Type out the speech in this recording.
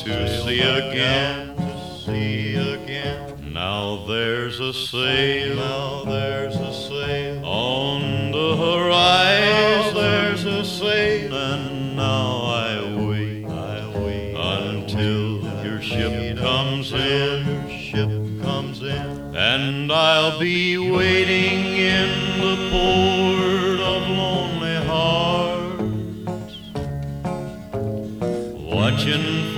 to see again. Now there's a sail, on the horizon. There's a sail, And now I wait until your ship comes in. And I'll be waiting in the port of lonely hearts, watching